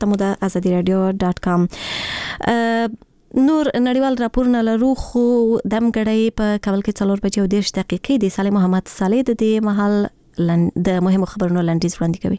ته مو د azadiradio.com. نور نړیوال راپورونه لرو خو دم غړی په کابل کې 4 بجې او 10 دقیقې د صالح محمد صالح د دې محل د مهمو خبرونو لنډیز وړاندې کوي.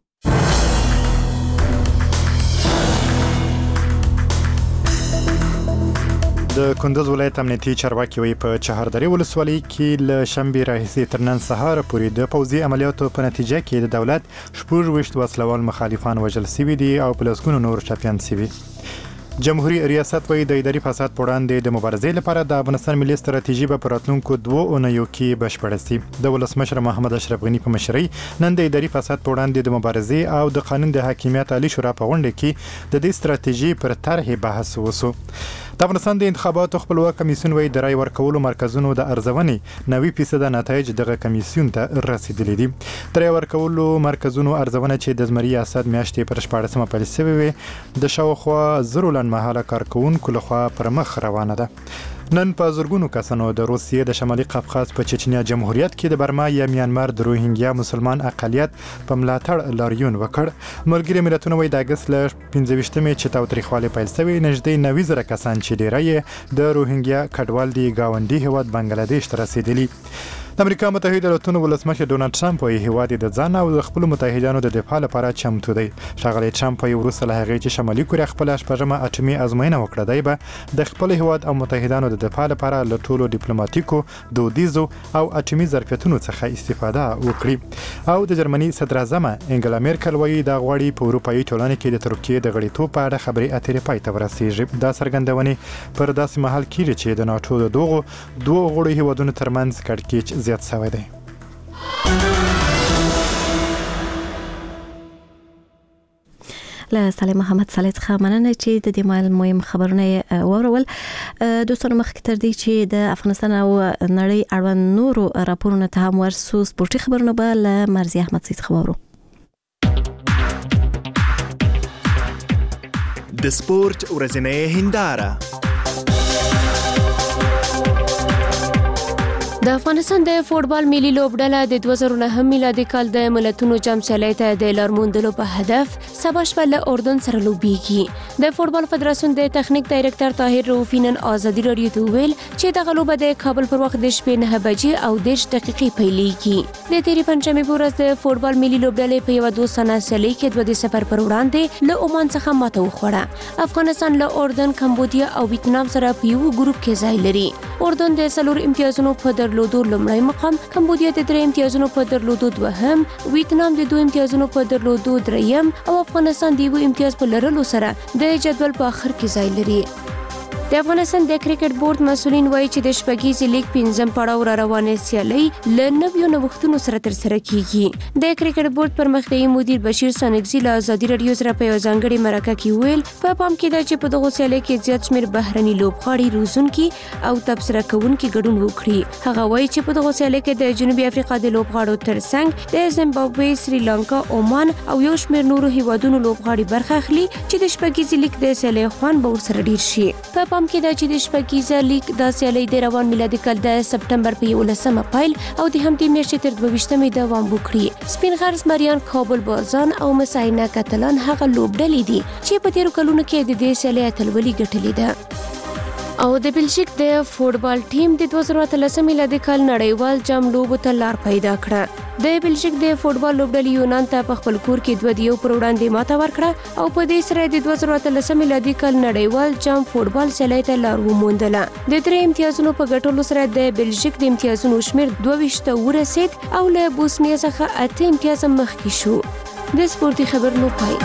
د کندوز ولایت امنیتي چارواکي وی په چهاردری ولسوالۍ کې له شنبې راهیسې تر نن سهار پورې د پوځي عملیاتو په نتیجه کې د دولت 26 وسلوال مخالفان وژل شوي دي او په لسګونو نور ټپیان شوي. جمهوریت ریاست وی د اداري فساد په وړاندې د مبارزې لپاره د افغانستان ملي ستراتیژي په راتلونکو 2 اونیو کې بشپړه شي. د ولسمشر محمد اشرف غنی په مشرۍ نن د اداري فساد په وړاندې د مبارزې او د قانون د حاکمیت عالی شورا په غونډه کې د دې ستراتیژي پر طرح بحث وشو. د افغانستان د انتخاباتو خپلواک کمیسیون وی د رای ورکولو مرکزونو د ارزونې 90% نتایج دغه کمیسیون ته رسیدلي دي. د رای ورکولو مرکزونو ارزونه چې د زمري اسد میاشتې پر 14مه پیل شوې وي د شاوخوا زرو لنډمهاله کارکونکو لخوا پر مخ روانه ده. نن په زرګونو کسانو د روسیې د شمالي قفقاز په چچنیا جمهوریت کې د برما یا میانمار د روهینګیا مسلمان اقلیت په ملاتړ لاریون وکړ. ملګري ملتونه وایي د اگست له 15مې چې تاوتریخوالی پیل شوی نږدې 90,000 کسان چې ډیری د روهینګیا کډوال دی گاونډي هیواد بنگلاديش ته رسیدلي. د امریکا متحده ایالاتونو ولسمشر ډونالد ټرمپ وايي هیواد د ځان او د خپل متحدانو د دفاع لپاره چمتو دی. ښاغلی ټرمپ وايي وروسته له هغې چې شمالي کوریا خپل شپږمه اټومي ازموینه وکړه دی به د خپل هیواد او متحدانو د دفاع لپاره له ټولو ډیپلوماټیکو دودیزو او اټومي ظرفیتونو څخه استفاده وکړي. او د جرمني صدر اعظم انګلا میرکل وايي د غواړي په اروپאי ټولنه کې د ترکیې د غړیتوب په اړه خبرې اترې پای ته ورسیږي. دا څرګندونې پر داسې مهال کېږي چې د ناتو د دوه غړو هیوادونو ترمنځ کړکېچ زیات شوی دی. له صالح محمد صالح څخه مننه چې د دې مهم خبرونه واورول. دوستانو مخکې تر دې چې د افغانستان او نړۍ اړوند نورو راپورونو ته هم ورسو سپورتي خبرونه به له مرزي احمد سید خبرو. د سپورت ورځنۍ هنداره. د افغانستان د فوټبال ملي لوبډله د 2009 میلادي کال د ملتونو جام سیالۍ ته د لار موندلو په هدف سبا شپه له اردن سره لوبېږي. د فوټبال فدراسیون د تخنیک ډایرکټر طاهر رؤفي نن ازادي راډیو ته ویل چې دغه لوبه د کابل پر وخت د شپې 9 بجې او 10 دقیقې پیلېږي. د تیرې پنځمې په ورځ د فوټبال ملي لوبډلې په یو دوستانه سیالۍ کې 2 سفر پر وړاندې له عمان څخه ماته وخوړه. افغانستان له اردن، کمبودیا او ویتنام سره په یو ګروپ کې ځای لري. اردن د 4 امتیازونو په درلودو لومړی مقام، کمبودیا د 3 امتیازونو په درلودو دوهم، ویتنام د 2 امتیازونو په درلودو دریم او افغانستان د 1 امتیاز په لرلو سره د جدول په اخر کې ځای لري. د افغانستان د کرکټ بورډ مسؤلین وایي چې د شپږیزې لیګ 5م پړاو را روانې سیالۍ له نویو نوښتونو سره ترسره کیږي. د کرکټ بورډ پرمختیایي مدیر بشیر سانګزي له ازادي راډیو سره په یو ځانګړي مرکه کې ویل په پام کې ده چې په دغه سیالۍ کې زیات شمېر بهرني لوبغاړي روزونکي او تبصره کوونکي ګډون وکړي. هغه وایي چې په دغه سیالۍ کې د جنوبي افریقا د لوبغاړو ترڅنګ د زیمبابوې، سریلانکا، عمان او یو شمېر نورو هیوادونو لوبغاړي برخه اخلي چې د شپږیزې لیګ د سیالۍ خوند به ورسره ډیر شي. په پام کې ده چې د شپږیزه لیګ د سیالۍ د روان میلادي کال د سپټمبر په 11مه پیل او د همدې میاشتې تر 22مې دوام وکړي. سپین غر زمریان، کابل بازان او مساینه کتلان هغه لوبډلې دي چې په تیرو کلونو کې د دې سیالۍ اتلولي ګټلې ده. او د بلژیک د فوټبال ټیم د 2013 میلادي کال نړیوال جام لوبو ته لار پیدا کړه. د بلژیک د فوټبال لوبډلې یونان ته په خپل کور کې 2-1 پر وړاندې ماته ورکړه او په دې سره د 2013 میلادي کال نړیوال جام فوټبال سیالۍ ته لار وموندله. د 3 امتیازونو په ګټلو سره د بلژیک د امتیازونو شمېر 22 ته ورسید او له بوسنیا څخه 8 امتیازه مخکې شو. د سپورتي خبرونو پای.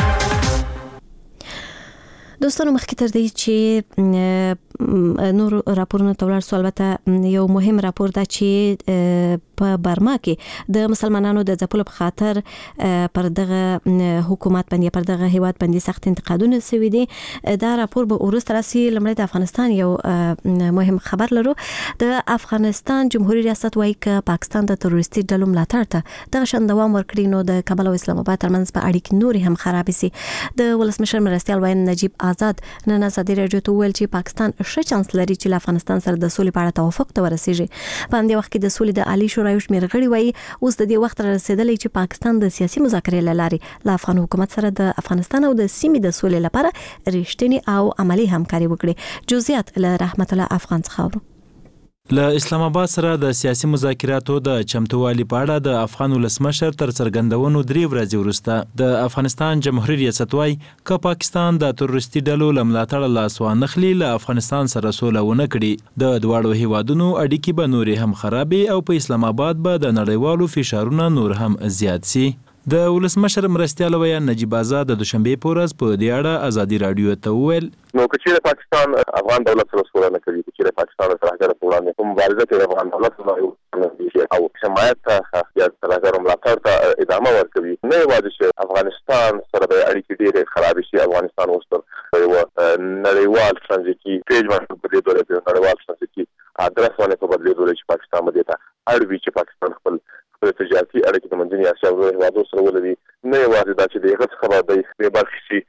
دوستانو مخکې تر دې چې نور راپورونه تولر سو البته یو مهم راپور ده چې په برما کې د مسلمانانو د ځپلو په خاطر پر دغه حکومت باندې پر دغه هیواد باندې سخت انتقادونه شوي دي. دا راپور به ورسته راسي. لمړی د افغانستان یو مهم خبر لرو. د افغانستان جمهوریت ریاست وايي چې پاکستان د تروریستي ډلو ملاتړ ته دغه شان دوام ورکړي نو د کابل او اسلام آباد ترمنځ په اړیکې نور هم خراب شي. د ولسمشر مرستیال وین نجیب آزاد نن ازادي راډیو ته ویل چې پاکستان ښه چانس لري چې له افغانستان سره د سولې په اړه توافق ته ورسیږي. په همدې وخت کې د سولې د عالی شورا شمېر غړي وایي اوس د دې وخت رسیدلی چې پاکستان د سیاسي مذاکرې له لارې له افغان حکومت سره د افغانستان او د سیمې د سولې لپاره رښتینی او عملی همکاري وکړي. جزئیات له رحمت الله افغان څخه. له اسلام آباد سره د سیاسي مذاکراتو د چمتووالي په اړه د افغان ولسمشر تر څرګندونو 3 ورځې وروسته د افغانستان جمهوریت ریاست وايي که پاکستان د تروریستي ډلو له ملاتړه لاس وانخلي له افغانستان سره سوله ونه کړي د دواړو هیوادونو اړیکې به نورې هم خرابې او په اسلام آباد به د نړیوالو فشارونه نور هم زیات سي. د ولسمشر مرستیال ویان نجیب آزاد د دوشنبه په ورځ په دې اړه ازادي رادیو ته وویل نو چې پاکستان افغان دولت سره سوله نه کوي چې پاکستان سره هغه په وړاندې کوم مبارزه کوي افغان دولت سره او حمایت ته یا سره ملاتړ ته ادامه ورکوي نه یوازې چې افغانستان سره د اړیکې ډېرې خراب شي افغانستان اوس یو نړیوال ترانزیتي پیج باندې په دې ډول د نړیوال ترانزیتي ادرس باندې په بدلې ډول چې پاکستان باندې ته اړوي چې پاکستان خپل تجارتي اړیکې د منځنۍ اسیا او هیوادو سره ولري نه یوازې دا چې دغه خبره د برخې شي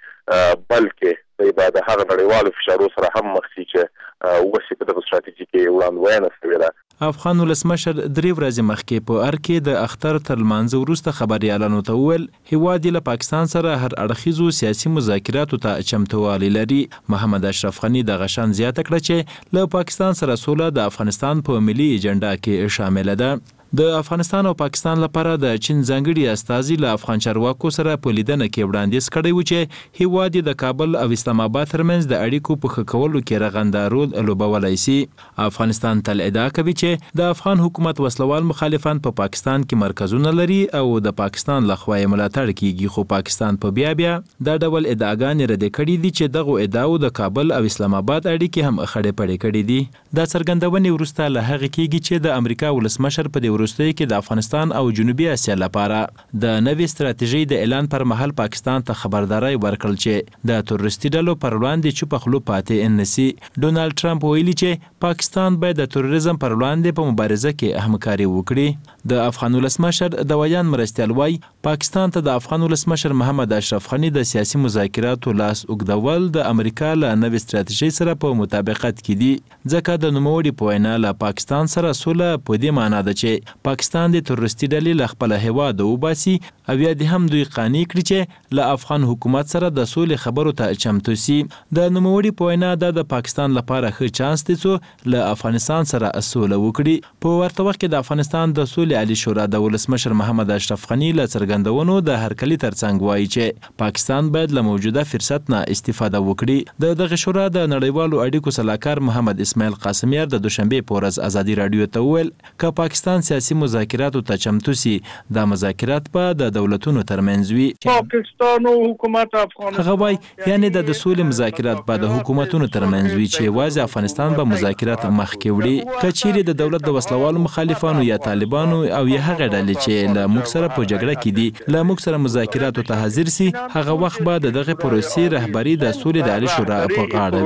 بلکې د هغه نړیوالو فشارونو سره هم مخ شي چې وګورئ په دغه ستراتیژیکي وړاندوینه شوې ده. افغان ولسمشر 3 ورځې مخکې په ارکې د اختر تر لمانځه وروسته خبريالانو ته وویل هیواد له پاکستان سره هر اړخیزو سیاسي مذاکراتو ته چمتووالی لري. محمد اشرف غنی د غشان زیاته کړه چې له پاکستان سره سوله د افغانستان په ملي ایجنډا کې شامل ده. د افغانستان او پاکستان لپاره د چین ځانګړي استازي له افغان چارواکو سره په لیدنه کې وړاندیز کړی و چې هیواد د کابل او اسلام آباد ترمنځ د اړیکو په ښه کولو کې رغنده رول لوبولی شي. افغانستان تل ادعا کوي چې د افغان حکومت وسلوال مخالفان په پاکستان کې مرکزونه لري او د پاکستان لخوا یې ملاتړ کیږي خو پاکستان په بیا دا ډول ادعاګانې رد کړي دي چې دغه ادعاو د کابل او اسلام آباد اړیکې هم خړې پړې کړي دي. دا څرګندونې وروسته له هغه کېږي چې د امریکا ولسمشر په وروستۍ کې د افغانستان او جنوبي اسیا لپاره د نوې ستراتیژۍ د اعلان پر مهال پاکستان ته خبرداري ورکړل چې د تروریستي ډلو پر وړاندې چوپ خلو پاتې نشي. ډونالد ټرمپ ویلي چې پاکستان باید د تروریزم پر وړاندې په مبارزه کې همکاري وکړي. د افغان ولسمشر د ویان مرستیال وايي پاکستان ته د افغان ولسمشر محمد اشرف غنی د سیاسي مذاکراتو لاس اوږدول د امریکا له نوې ستراتیژۍ سره په مطابقت کې دي ځکه د نوموړي په وینا له پاکستان سره سوله په دې معنی ده چې پاکستان د تروریستي ډلې له خپل هیواد وباسي او یا د هم دوی قانع کړي چې له افغان حکومت سره د سولې خبرو ته چمتو سي. د نوموړي په وینا د پاکستان لپاره ښه چانس دی چې له افغانستان سره سوله وکړي. په ورته وخت کې د افغانستان د سولې عالی شورا د ولسمشر محمد اشرف غنی له څرګندونو د هرکلي ترڅنګ وایي چې پاکستان باید له موجوده فرصت نه استفاده وکړي. دغه شورا د نړیوالو اړیکو صلاحکار محمد اسماعیل قاسمیار د دوشنبه په ورځ ازادي رادیو ته وویل که پاکستان سیاسي مذاکراتو ته چمتو سي د مذاکرات په د دولتونو ترمنځ وي. پاکستان او حکومت افغانستان هغه وایي یعنی د سولې مذاکرات په د حکومتونو ترمنځ وي چې یوازې افغانستان به مذاکرات مخکې وړي. که چیرې د دولت د وسلوالو مخالفانو یا طالبانو او یا هغه ډلې چې له موږ سره په جګړه کې دي له موږ سره مذاکراتو ته حاضر سي هغه وخت به دغه پروسې رهبری د سولې د عالی شورا په غاړه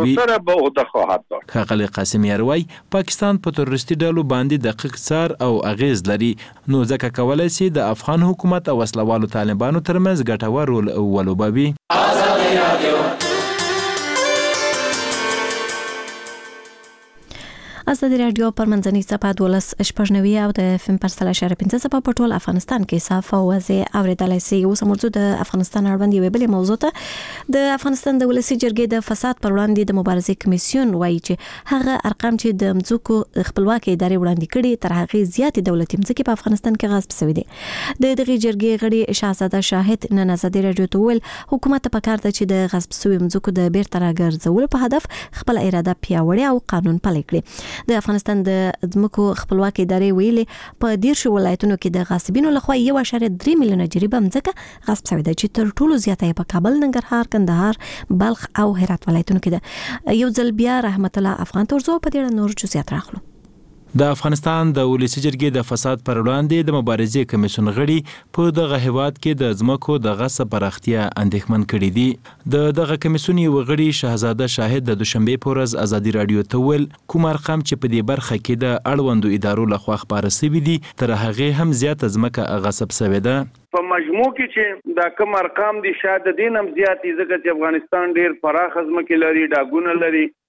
وي. ښاغلی قاسمیار وایي پاکستان په تروریستي ډلو باندې دقیق څار او اغیز لري نو ځکه کولای شي د افغان حکومت او وسلوالو طالبانو ترمنځ ګټور رول ولوبوي. ازادي رادیو پر منځنۍ صفحه 12 او د FM پر 3.15 صفحه په ټول افغانستان کې صاف او واضح اوریدلای شئ. اوس موضوع د افغانستان اړوند یو بل موضوع ته د افغانستان د ولسی جرګې د فساد پر وړاندې د مبارزې کمیسیون وایي چې هغه ارقام چې د مځکو خپلواکي ادارې وړاندې کړي تر هغه زیاتې دولتي مځکې په افغانستان کې غصب شوې دي. د دغه جرګې غړي شاهزاده شاهد نن ازادي رادیو ته ویل حکومت په کار ده چې د غصب شوی مځکو د بیرته راګرځولو په هدف خپل اراده پیاوړې او قانون پلي کړي. د افغانستان د ځمکو خپلواکي ادارې ویلي په 10 ولایتونو کې د غاصبینو لخوا 1.3 میلیونه جریبه ځمکه غصب شوې ده چې تر ټولو زیاته په کابل، ننګرهار، کندهار، بلخ او هرات ولایتونو کې ده. یو ځل بیا رحمت الله افغان ترزو په دې نور جزئیات راخلو. د افغانستان د ولسی جرګې د فساد پر وړاندې د مبارزې کمیسیون غړي په دغه هیواد کې د ځمکو د غصب پراختیا اندېښمن کړي دي. دغه کمیسیون یو غړي شاهزاده شاهد د دوشنبه په ورځ ازادي رادیو ته ویل کوم ارقام چې په دې برخه کې د اړوندو ادارو لخوا خبره شوي دي تر هغه هم زیاته ځمکه غصب شوې ده. په مجموع کې چې دا کوم ارقام دي شاید د دین هم زیات دي ځکه چې افغانستان ډیر پراخ ځمکې لري، ډاګونه لري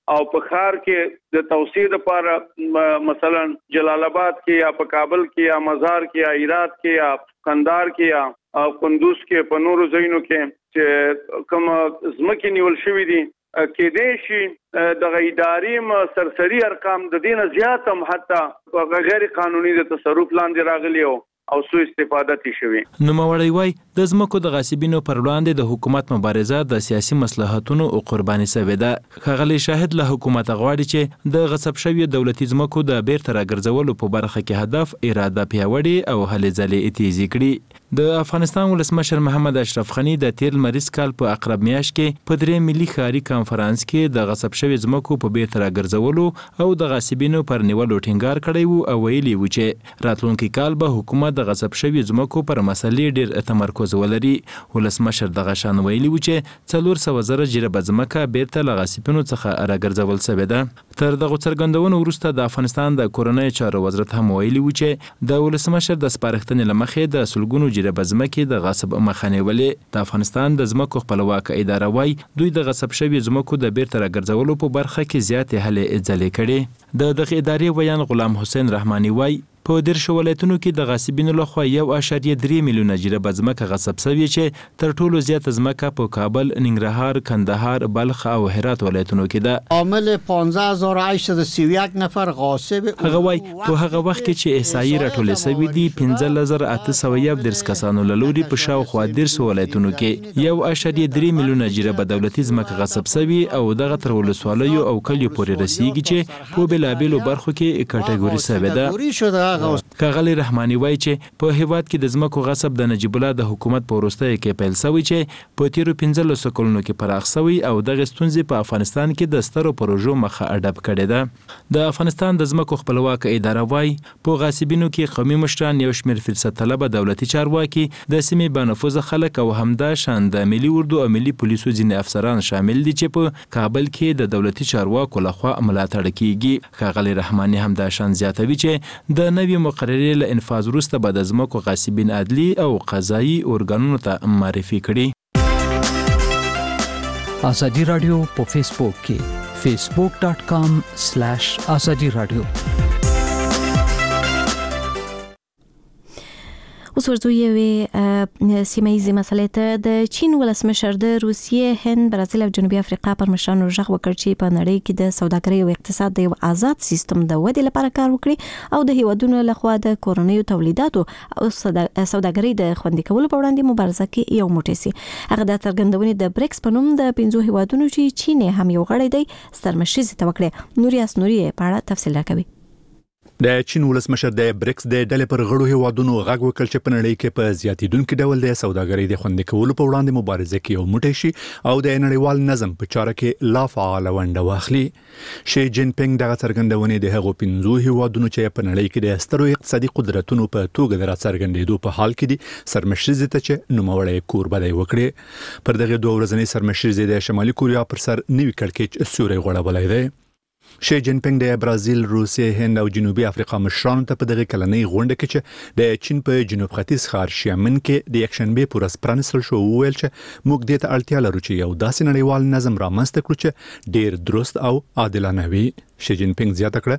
او په ښار کې د توسعه لپاره مثلا جلال آباد کې یا په کابل کې یا مزار کې یا هرات کې یا قندهار کې یا قندوز کې په نورو ځایونو کې چې کوم ځمکې نیول شوې دي کې دې شي د اداري سرسري ارقام د دینه زیات هم حتی غیر قانوني د تصرف لاندې راغلي او سو استفاده تي شوی. نو موري وای د زمکو د غاصبینو پر وړاندې د حکومت مبارزه د سیاسي مصلحتونو او قرباني سوي ده. خغلی شاهد له حکومت غواړي چې د غصب شوی دولتي زمکو د بیرته راګرځولو په برخه کې هدف اراده پیاوړي او هلې ځلې تیزی کړي. د افغانستان ولسمشر محمد اشرف غنی د تیر مریض کال په اقرب میاشت کې په درې ملي ښاري کانفرنس کې د غصب شوی زمکو په بیرته راګرځولو او د غاصبینو پر نیولو ټینګار کړی وو او ویلي و چې راتلونکي کال به حکومت د غصب شوی زمکو پر مسلې ډیر تمرکز ولري. ولسمشر دغه شان ویلي و چې 400 زره جریبه زمکه بیرته له غاصبینو څخه راګرځول شوې ده. تر دغه څرګندونو وروسته د افغانستان د کورنۍ چارو وزارت هم ویلي و چې د ولسمشر د سپارښتنې لمخې د سلګونو جریبه زمکې د غصب مخه نیولې. د افغانستان د زمکو خپلواک اداره وای دوی د غصب شوی زمکو د بیرته راګرځولو په برخه کې زیاتې هلې ځلې کړي. د دغه ادارې ویان غلام حسین رحماني وای په دیرشو ولایتونو کې د غاصبینو لخوا 1.3 میلیونه جریبه ځمکه غصب شوې چې تر ټولو زیات ځمکه په کابل، ننګرهار، کندهار، بلخ او هرات ولایتونو کې ده. عامل 15831 نفر غاصب هغه وای په هغه وخت کې چې احصایې راټولې شوې دي 15811 کسانو له لوري په شاوخوا 13 ولایتونو کې 1.3 میلیونه جریبه دولتي ځمکه غصب شوې او دغه تر ولسوالیو او کلیو پورې رسیږي چې په بلابلو برخو کې کټګوري شوې ده. کاغلی رحماني وای چې په هیواد کې د زمکو غصب د نجیب الله د حکومت په وروستیو کې پیل شوی چې په تیرو 15 کلونو کې پراخ شوی او دغه ستونزې په افغانستان کې د سترو پروژو مخه اډب کړې ده. د افغانستان د زمکو خپلواک اداره وای په غاصبینو کې قومي مشران، یو شمېر فرصت طلبه دولتي چارواکي، د سیمې بانفوذ خلک او همدا شان د ملي اردو او ملي پولیسو ځینې افسران شامل دي چې په کابل کې د دولتي چارواکو لخوا ملاتړ کیږي. کاغلی رحماني هم دا شان زیاتوي چې د نوی مقررې له انفاذ وروسته به د ځمکو غاصبین عدلي او قضایي ارګانونو ته معرفي کړي. ازادي رادیو په فیسبوک کې facebook.com/azadi radio. اوس ورځو یوې سیمایي مسلې ته د چین ولسمشر د روسیې، هند، برازیل او جنوبي افریقا پر مشرانو غږ وکړ چې په نړۍ کې د سوداګرۍ او اقتصاد د یو آزاد سیستم د ودې لپاره کار وکړي او د هیوادونو لخوا د کورنیو تولیداتو او سوداګرۍ د خوندي کولو په وړاندې مبارزه کې یو موټی سي. هغه د څرګندونې د بریکس په نوم د 5 هیوادونو چې چین هم یو غړی دی سترمشیزه ته وکړه. نوریاس نوري په اړه تفصیل راکوي. د چین ولسمشر د بریکس د ډلې پر غړو هیوادونو غږ وکړ چې په نړۍ کې په زیاتیدونکو ډول د سوداګرۍ د خوندي کولو په وړاندې مبارزه کې یو موټی شي او د نړیوال نظم په چاره کې لا فعال ونډه واخلي. شي جین پینګ دغه څرګندونې د هغو 5 هیوادونو چې په نړۍ کې د سترو اقتصادي قدرتونو په توګه د راڅرګندېدو په حال کې دي سرمشرزه ته چې نوموړی کوربه دی وکړي. پر دغه 2 ورځنۍ سرمشرزه د شمالي کوریا پر سر نوي کړکېچ سوري غوړولای دی. شي جین پینګ د برازیل، روسیې، هند او جنوبي افریقا مشرانو ته په دغه کلنۍ غونډه کې چې د چین په جنوب ختیځ ښار شیامن کې د یکشنبه پر ورځ پرانیستل شو وویل چې موږ دې ته اړتیا لرو چې یو داسې نړیوال نظم رامنځته کړو چې ډیر درست او عادلانه وي. شي جین پینګ زیاته کړه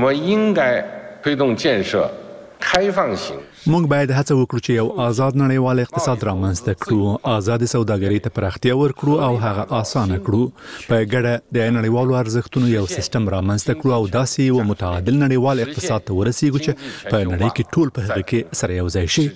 موږ باید هڅه وکړو چې یو آزاد نړیوال اقتصاد رامنځته کړو، آزاد سوداګرۍ ته پراختیا ورکړو او هغه آسانه کړو. په ګډه د نړیوالو ارزښتونو یو سیستم رامنځته کړو او داسې یو متعادل نړیوال اقتصاد ته ورسیږو چې په نړۍ کې ټول په هغه کې سره یو ځای شي.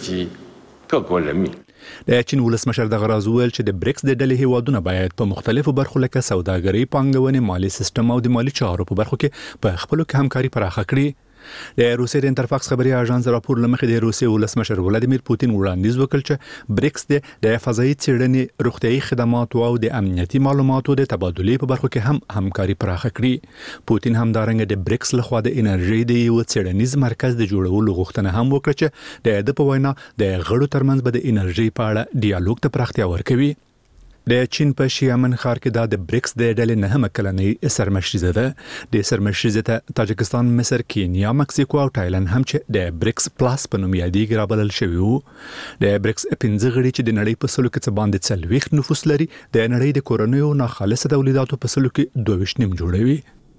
د چین ولسمشر دغه راز ویل چې د بریکس د ډلې هیوادونه باید په مختلفو برخو لکه سوداګرۍ، پانګونې، مالی سیستم او د مالی چارو په برخو کې په خپلو کې همکاري پراخه کړي. د روسیې د انترفاکس خبري اژانس راپور لمخې د روسیې ولسمشر ولادیمیر پوتین وړاندیز وکړ چې بریکس د فضایي څېړنې، روغتیايي خدماتو او د امنیتي معلوماتو د تبادلې په برخو کې هم همکاري پراخه کړي. پوتین همدارنګه د بریکس لخوا د انرژي د یو څېړنیز مرکز د جوړولو غوښتنه هم وکړه چې د په وینا د غړو ترمنځ به د انرژي په اړه ډیالوګ ته پراختیا ورکوي. د چین په شیامن ښار کې د بریکس د ډلې نهمه کلنۍ سرمشریزه ده. د سرمشریزه ته تاجکستان، مصر، کینیا، مکسیکو او تایلند هم چې د بریکس پلاس په نوم یادېږي رابلل شوي وو. د بریکس 15 غړي چې د نړۍ په سلو کې څه باندې 40 نفوس لري، د نړۍ د کورنیو ناخالصه تولیداتو په سلو کې 22 جوړوي.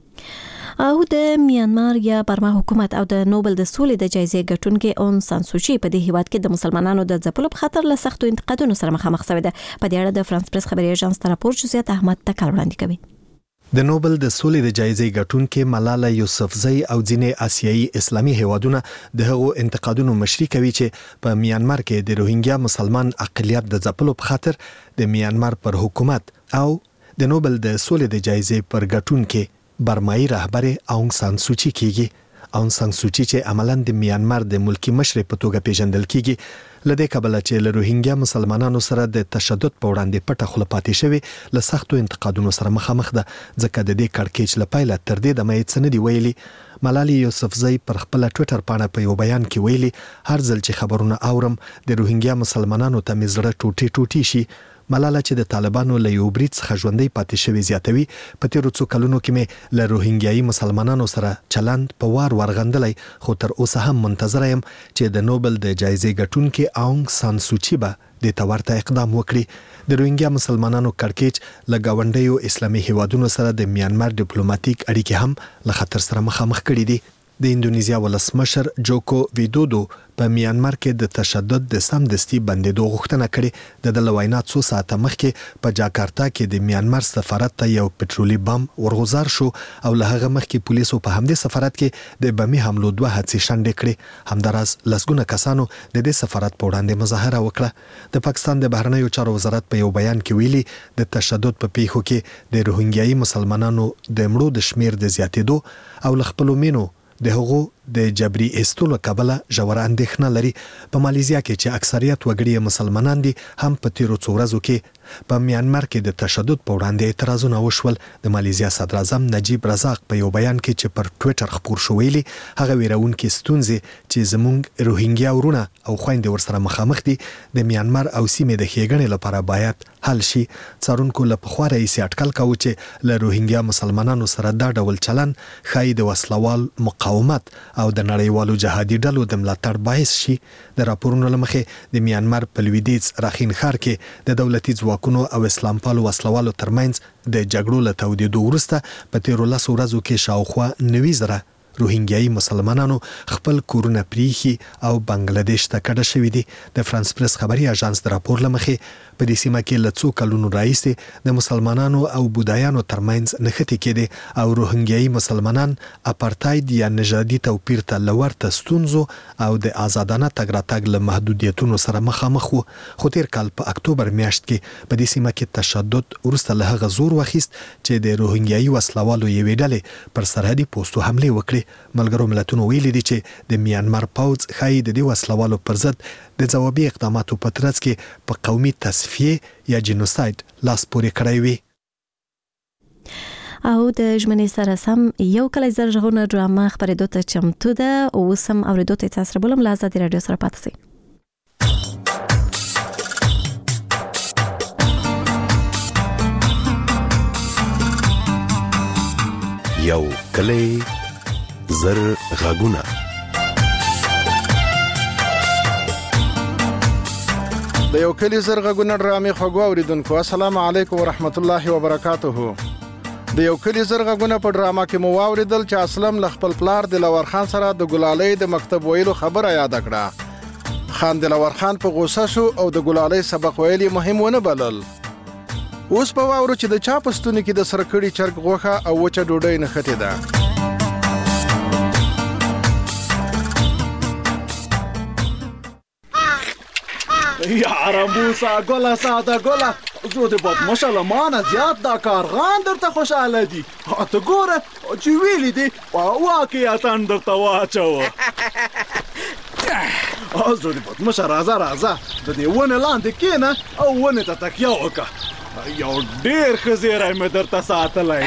او د میانمار یا برما حکومت او د نوبل د سولې د جایزې ګټونکې اون سان سوچي په دې هیواد کې د مسلمانانو د ځپلو په خاطر له سختو انتقادونو سره مخامخ شوې ده. په دې اړه د فرانس پریس خبري اژانس راپور جزئیات احمد تکل وړاندې کوي. د نوبل د سولې د جایزې ګټونکې ملاله یوسفزۍ او ځینې آسیایي اسلامي هیوادونه د هغو انتقادونو مشري کوي چې په میانمار کې د روهینګیا مسلمان اقلیت د ځپلو په خاطر د میانمار پر حکومت او د نوبل د سولې د جایزې پر ګټونکې برمایي رهبر اون سان سوچي کیږي. اون سان سوچي چې عملاً د میانمار د ملکی مشر په توګه پیژندل کیږي، لدې کبله چې له روهینګیا مسلمانانو سره د تشدد په وړاندې پټه خوله پاتې شوی له سختو انتقادونو سره مخامخ ده، ځکه د دې کړکېچ له پیله تر دې دمه یې څه نه دي ویلي. ملالۍ یوسفزۍ پر خپل ټوئیټر پاڼه په یو بیان کې ویلي، هر ځل چې خبرونه اورم د روهینګیا مسلمانانو ته مې زړه ټوټې ټوټې شي. ملاله چې د طالبانو له یو برید څخه ژوندۍ پاتې شوی زیاتوي، په تیرو څو کلونو کې مې له روهینګیایي مسلمانانو سره چلند په وار ورغندلی، خو تر اوسه هم منتظره یم چې د نوبل د جایزې ګټونکې اون سان سوچي به د تورته اقدام وکړي. د روهینګیا مسلمانانو کړکېچ له ګاونډیو اسلامي هیوادونو سره د میانمار ډیپلوماټیک اړیکې هم له خطر سره مخامخ کړي دي. د اندونیزیا ولسمشر جوکو ویدودو په میانمار کې د تشدد د سمدستي بندیدو غوښتنه کړې. د وینا څو ساعته مخکې په جاکارتا کې د میانمار سفارت ته یو پټرولي بم ورغوزار شو او له هغه مخکې پولیسو په همدې سفارت کې د بمي حملو 2 حادثې شنډې کړې. همداراز لسګونه کسانو د دې سفارت په وړاندې مظاهره وکړه. د پاکستان د بهرنیو چارو وزارت په یو بیان کې ویلي، د تشدد په پیښو کې د روهینګیایي مسلمانانو د مړو د شمیر د زیاتېدو او له خپلو مینو د هغو د جبري ایستلو کبله ژوره اندېښنه لري. په مالیزیا کې چې اکثریت وګړي مسلمانان دي، هم په تیرو څو ورځو کې په میانمار کې د تشدد په وړاندې اعتراضونه وشول. د مالیزیا صدر اعظم نجیب رزاق په یو بیان کې چې پر ټوئیټر خپور شو ویلي، هغه ویرونکې ستونزې چې زموږ روهینګیا ورونه او خويندې ورسره مخامخ دي د میانمار او سیمې د ښېګڼې لپاره باید حل شي. څارونکو له پخوا راهیسې اټکل کاوه چې له روهینګیا مسلمانانو سره دا ډول چلن ښایي د وسلوال مقاومت او د نړیوالو جهادي ډلو د ملاتړ باعث شي. د راپورونو له مخې د میانمار په لویدیځ راخین ښار کې د دولتي ځواکونو او اسلام پالو وسلوالو ترمنځ د جګړو له تودېدو وروسته په تیرو 10 ورځو کې شاوخوا 90,000 روهینګیایي مسلمانانو خپل کورونه پریخي او بنگلاديش ته کډه شوي دي. د فرانس پریس خبري اژانس د راپور له مخې په دې سیمه کې له څو کلونو راهیسې د مسلمانانو او بودایانو ترمنځ نښتې کېدې او روهینګیایي مسلمانان اپارتاید یا نژادي توپیر ته لورته ستونزو او د آزادانه تګ راتګ له محدودیتونو سره مخامخ وو. خو تیر کال په اکتوبر میاشت کې په دې سیمه کې تشدد وروسته له هغه زور واخیست چې د روهینګیایي وسلوالو یوې ډلې پر سرحدي پوستو حملې وکړې. ملګرو ملتونو ویلي دي چې د میانمار پوځ ښایي د دې وسلوالو پر ضد د ځوابي اقداماتو په ترڅ کې په قومي تصفیه یا جنوساید لاس پورې کړی وي. او د ژمنې سره سم یو کلی زرغونه ډرامه خبرېدو ته چمتو ده. اوس هم اورېدو ته تاسو بولم له آزادي رادیو سره پاتې شئ. یو کلی زر غاګونه. د یو کلی زر غاګونه ډرامې خوږو اوریدونکو، السلام علیکم ورحمت الله وبرکاته. د یو کلی زر غاګونه په ډرامه کې مو واوریدل چې اسلم له خپل پلار دلور خان سره د ګلالۍ د مکتب ویلو خبره یاد کړه. خان دلور خان په غوسه شو او د ګلالۍ سبق ویل مهم ونه بلل. اوس په واورو چې د چا په ستوني کې د سرکړی چرګ غوښه او وچه ډوډۍ نښتې ده. یا رمبوسا ګله ساده ګله، زه د بدمشه له مانه زیات دا کارغان درته خوشحاله دي. ته ګوره چې ویلي دي واقعیتاً درته واچوه. زه د بدمشه راځه د دې ونې لاندې کښېنه او ونې ته تکیه وکړه. یو ډېر ښه زیری مې درته ساتلی.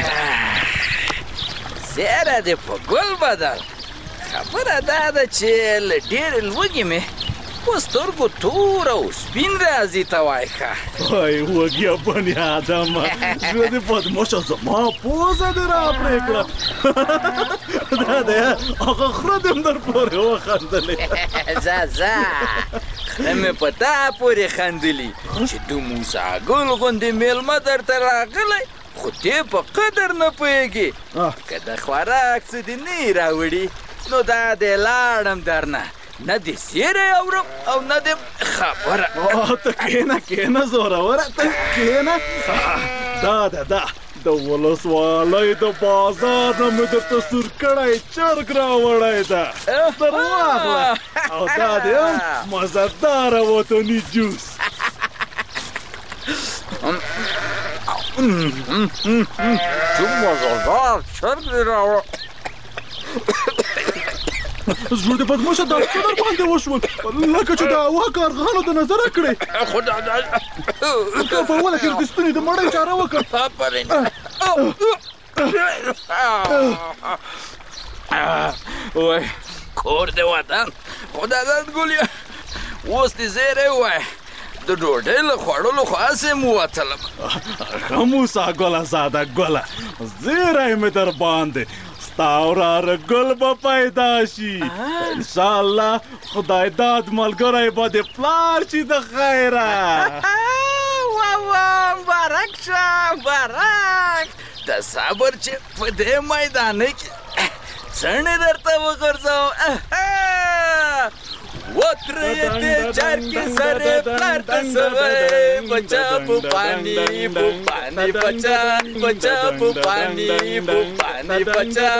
زیری دې په ګل بدل. خبره دا ده چې له ډېرې لوږې مې په سترګو تور او سپین راځي ته وای ښه وای وږیه بني آدمه زړه دې بدموشه زما پوزه دې را پرې کړه دا دی هغه خره دې هم در پورې وخندلې ځه خره مې په تا پورې خندلي چې د موسی ګل غوندې میلمه درته راغلی خو دې په قدر نه پوهېږي که د خوراک څه دې نه یې راوړي نو دا دې لاړم درنه نه دې سیری اورم او نه دې خبره ته کښېنه زوروره ته کښېنه دا د ولسوالۍ د بازار نه مې درته سور کړی چرګ راوړی ده در واخله او دا دې هم مزهداره وطني جوس څومره مزهدار چرګ دې راوړه زړه دې بدموشه دا څه در باندې وشول لکه چې د هوا کارغانو د نظره کړې په اوله کې د ستوني د مړۍ چاره وکړه وای کور دې وطن خدا دې ګولیا اوس دې زیری وای د ډوډۍ له خوړلو خو هسې مو وتلم ښه موسی ګله زاده ګله زیری مې در باندې ستا وراره ګل به پیدا شي انشاءالله خدای داد ملګری به دې پلار شي د خیره مبارک شه مبارک د صبر چې په دې میدانۍ کې څڼې درته وغورځوم وترېدې چرکې سرې پلار ته سوی بچه په پانی بچه په پانی بچه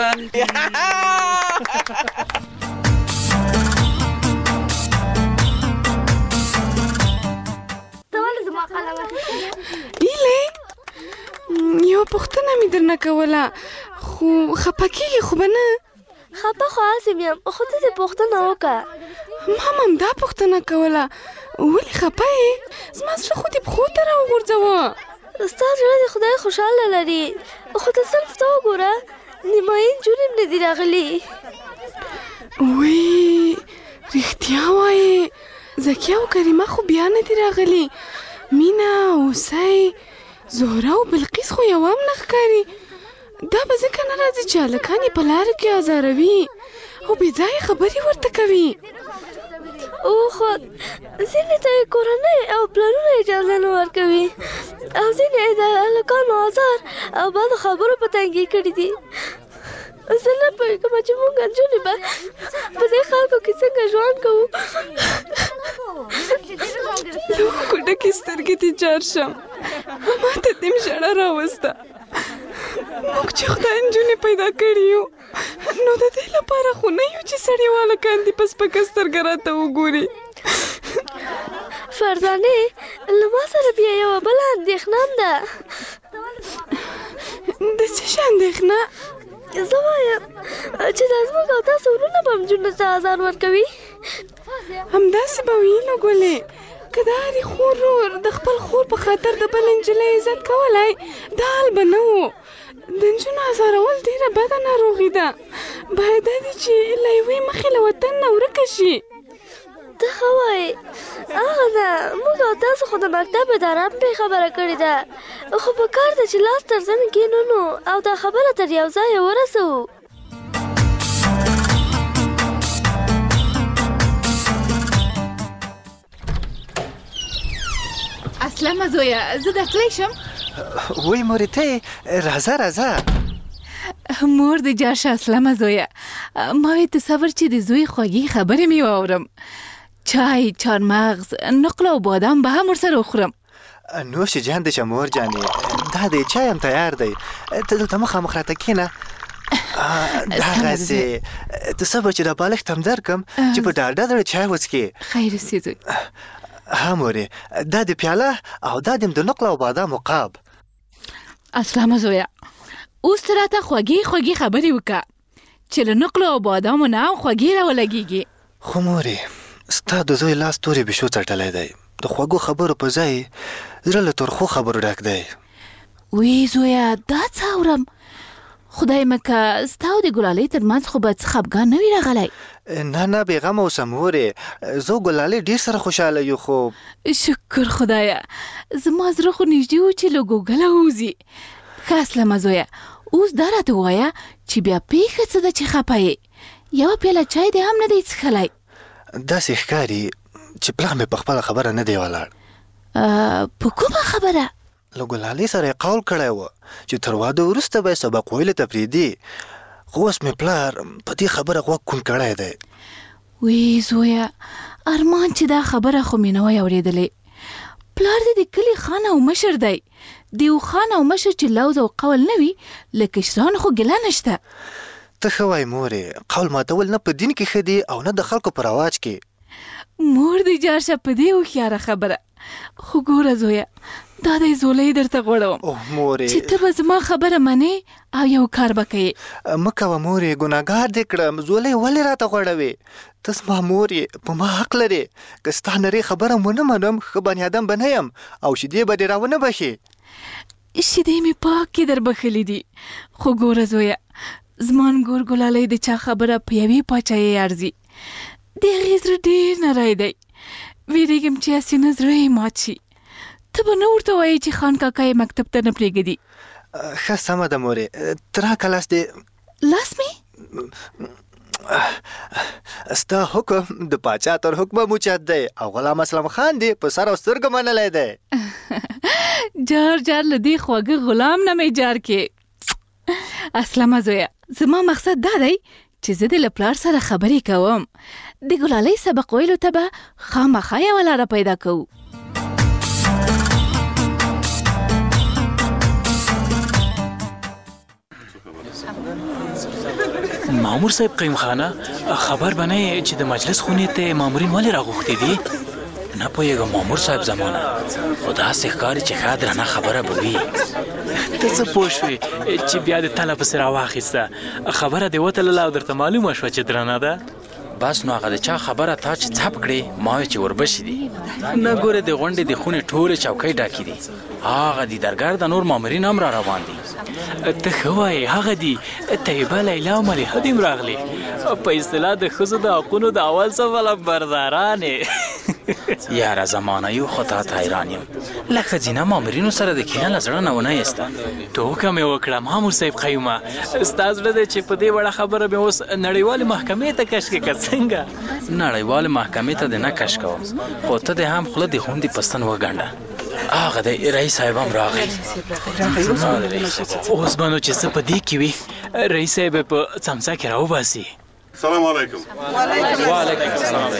ایلې یو پوښتنه مې درنه کوله خو خفه کېږې خو به نه خفه خو هسې یم خو ته دې پوښتنه وکړه ما هم همدا پوښتنه کوله ولې خفه یې زما زړه خو دې پښو ته راوغورځوه ستا زړه دې خدای خوشحاله لري خو ته صرف ته وګوره نیمایي نجونې هم نه دي راغلي وی رښتیا وایې زکیه او کریمه خو بیا نه دي راغلي مینا اوسۍ زهره او بلقیس خو یو هم نه ښکاري دا به ځکه نه راځي چې هلکان یې په لارو کې ازاروي او بې ځایه خبرې ورته کوي خو ځینې ته یې کورنۍ او پلرونه اجازه نه ورکوي او ځینې د هلکانو ازار او بدو خبرو په تنګې کړي دي زه نه پوهېږم چې موږ نجونې به په دې خلکو کې څنګه ژوند کوو له اوښکو ډکې سترګې دې جار شم ما ته دې ژړه راوسته موږ چې خدای نجونې پیدا کړي یو نو د دې لپاره خو نه یو چې سړي والکان دې په سپکه سترګه راته وګوري فرزانې له ما سره بیا یوه بله اندېښنه هم ده د څه شي اندېښنه زه وایم چې دا زموږ او تاسو ورونه به نجونو ته ازار ورکوي همداسې به وي نو ګلې که د هرې خور د خپل خور په خاطر د بل نجلۍ عزت کولی دا حال به نه و د نجونو ازارول ډېره بده ناروغي ده باید دا دي چې له یوې مخې له وطن نه ورکه شي ته ښه وایې هغه ده موږ او تاسو خو د مکتب اداره هم پرې خبره کړې ده خو په کار ده چې لاس تر زنې کښېنونو او دا خبره تر یو ځایه ورسوو اسلامه زویه زه داخلی شم وای مورې ته راځه مور دې جار شه اسلامه زویه ما وی تصور چې د زوی خوږې خبرې مې واورم چای چارمغز نقل او بادام به هم ورسره وخورم نوش جان دې شه مور جانې دا دی چای هم تیار دی ته دلته مخامخ راته کښېنه دغسې تصور چې دا بالښت هم درکړم چې په ډاډه زړه چای وڅښې خیر اوسې زوی ها مورې دا د پیاله او دا د نقل او بادامو قاب اسلامه زویه اوس ته راته خوږې خبرې وکړه چې له نقلو او بادامو نه هم خوږې راولګېږي خو مورې ستا د زوی لاس تورې بشو څټلی دی د خوږو خبرو په ځای زړه له ترخو خبرو ډک دی وی زویه دا څه اورم خدای مکه ستا او د ګلالۍ ترمنځ خو به څه خفګان نه وي راغلی؟ نه بېغمه اوسه مورې، زه او ګلالۍ ډېر سره خوشحاله یو. خو شکر خدایه، زما زړه خو نږدې و چې له ګوګله ووځي. ښه اسلمه زویه، اوس دا راته ووایه چې بیا پېښه څه ده چې خفه یې؟ یوه پیاله چای دې هم نه دی څښلی؟ داسې ښکاري چې پلار مې په خپله خبره نه دی ولاړ. په کومه خبره؟ له ګلالۍ سره یې قول کړی و چې تر واده وروسته به یې سبق ویلو ته پرېږدي، خو اوس مې پلار په دې خبره غوږ کون کړی دی. وی زویه، ارمان چې دا خبره خو مې نه وی اورېدلې. پلار دې د کلي خان او مشر دی، د یو خان او مشر چې لوز او قول نه وي له کشرانو خو ګیله نشته. ته ښه وایې مورې، قول ماتول نه په دین کې ښه دي او نه د خلکو په رواج کې. مور دې جار شه په دې هوښیاره خبره. خو ګوره زویه، دا دی زولۍ درته غوړوم چې ته به زما خبره منې او یو کار به کوې. مه کوه مورې، ګناهګار دې کړم، زولۍ ولې راته غوړوې؟ ته زما مور یې، په ما حق لرې. که ستا نرۍ خبره ونه منم ښه بني ادم به نه یم او شیدې به دې راونه بښې. شیدې مې پاکې در بښلې دي. خو ګوره زویه، زما نګور ګلالۍ د چا خبره په یوې پاچایۍ ارزي. د هغې زړه ډېر نری دی، ویرېږم چې هسې نه زړه یې مات شي. ته به نه ورته وایې چې خان کاکا یې مکتب ته نه پرېږدي؟ ښه سمه ده مورې، ته راکه لاس دې. لاس مې؟ ستا حکم د پاچا تر حکمه موچت دی او غلام اسلم خان دې په سر او سترګو منلی دی. جار جار له دې خواږه غلام نه مې جار کې. اسلمه زویه، زما مقصد دا دی چې زه د له پلار سره خبرې کوم. د ګلالۍ سبق ویلو ته به خامخا یوه لاره پیدا کوو. مامور صاحب قیم خانه، خبر به نه چې د مجلس خونې ته مامورین ولې راغوښتي دي؟ نه پوهېږم مامور صاحب زمانه، خو داسې ښکاري چې ښه درنه خبره به وي. ته څه پوه شوې چې بیا د تله پسې راواخیسته؟ خبره دې وتلله او درته معلومه شوه چې درنه ده؟ بس نو هغه د چا خبره تا چې څپ کړې ما وی چې وربشي دي. نه ګوره د غونډې د خونې ټولې چوکۍ ډاکې دي، هغه دي درګر د نور مامورین هم را روان دي. ته ښه وایې، هغه دي طیبه لیلا او ملیحه دې هم راغلي، په اصطلاح د ښځو د حقونو د اول صف علمبردارانې. یاره زمانه یو خو تا ته حیران یم، له ښځینه مامورینو سره د کینه له زړه نه ونه ایسته. ټوکه مې وکړه مامور صاحب خیمه، ستا زړه دی چې په دې وړه خبره مې اوس نړیوالې محکمې ته کش کې که څنګه؟ نړیوالې محکمې ته دې نه کش کوم، خو ته دې هم خوله د غوندې په ستن وګنډه. هغه دی رئیس صاحب هم راغی. اوس به نو چې څه په دې کې وي رئیس صاحب په څمڅه کې راوباسي. السلام علیکم. وعلیکم السلام.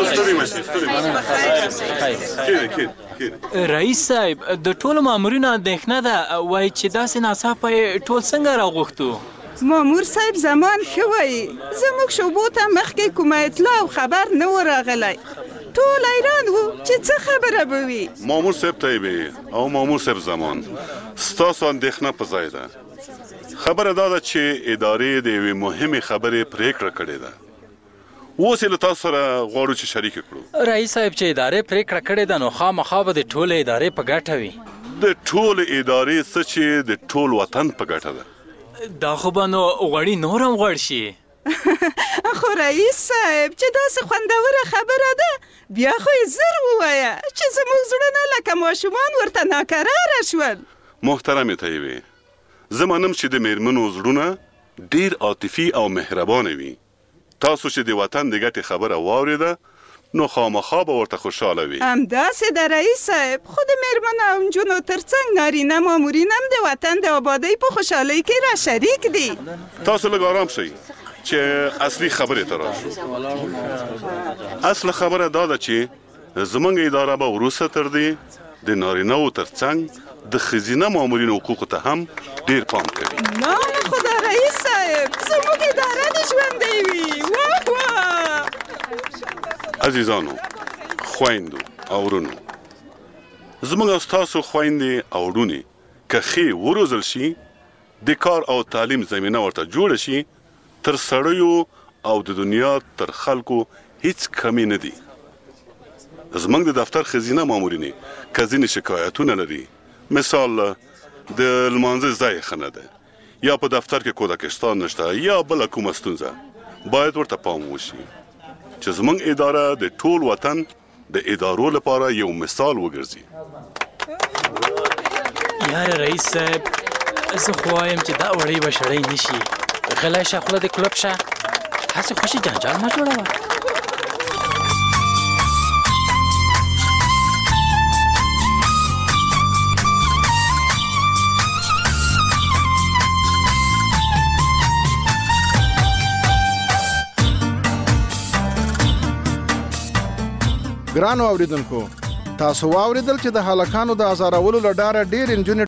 رئیس صاحب د ټولو مامورینو اندېښنه ده، وایي چې داسې ناڅاپه یې ټول څنګه راغوښتو؟ مامور صاحب زمان ښه وایي، زموږ شعبو ته مخکې کومه اطلاع او خبر نه و راغلی. ټول حیران وو چې څه خبره به وي. مامور صاحب طیبې او مامور صاحب زمان، ستاسو اندېښنه په ځای ده. خبره دا ده چې ادارې د یوې مهمې خبرې پرېکړه کړې ده، اوس یې له تاسو سره غواړو چې شریکه کړو. رئیس صاحب چې ادارې پرېکړه کړې ده نو خامخا به د ټولې ادارې په ګټه وي. د ټولې ادارې څه چې د ټول وطن په ګټه ده. دا خو به نو غوړي نور هم غوړ شي. خو رئیس صاحب چې داسې خوندوره خبره ده بیا خو یې زر ووایه چې زموږ زړونه لکه ماشومان ورته ناکراره شول. محترمې طیبې، زه منم چې د میرمنو زړونه ډیر عاطفي او مهربانه وي. تاسو چې د وطن د ګټې خبره واورېده نو خامخا به ورته خوشحاله وي. همداسې ده رئیس صاحب، خو د میرمنو او نجونو ترڅنګ نارینه مامورین هم د وطن د آبادۍ په خوشحالۍ کې را شریک دي. تاسو لږ آرام شئ چې اصلي خبرې ته راشو. اصل خبره دا ده چې زموږ اداره به وروسته تر دې د نارینه‌و ترڅنګ د ښځینه مامورینو حقوقو ته هم ډیر پام کوي. نه خدا رئیس صاحب، زموږ اداره دې ژوندۍ وي. واه واه. عزیزانو، خویندو او ورونو، زموږ او ستاسو خویندې او ورونې که ښې وروزل شي، د کار او تعلیم زمینه ورته جوړه شي، تر سړیو او د دنیا تر خلکو هیڅ کمی نه دي. زموږ د دفتر ښځینه مامورینې که ځینې شکایتونه لري، مثال د لمانځه ځای ښه نه ده یا په دفتر کې کودکستان نشته یا بل کومه ستونزه باید ورته پام وشي چې زموږ اداره د ټول وطن د ادارو لپاره یو مثال وګرځي. یاره رئیس صاحب زه خو وایم چې دا وړۍ به شړۍ نشي. غلی شه خوله دې کلپ شه هسې خوشي جنجال مه جوړوه. ګرانو اوریدونکو تاسو واوریدل چې د هلکانو د ازارولو لپاره ډېر انجونې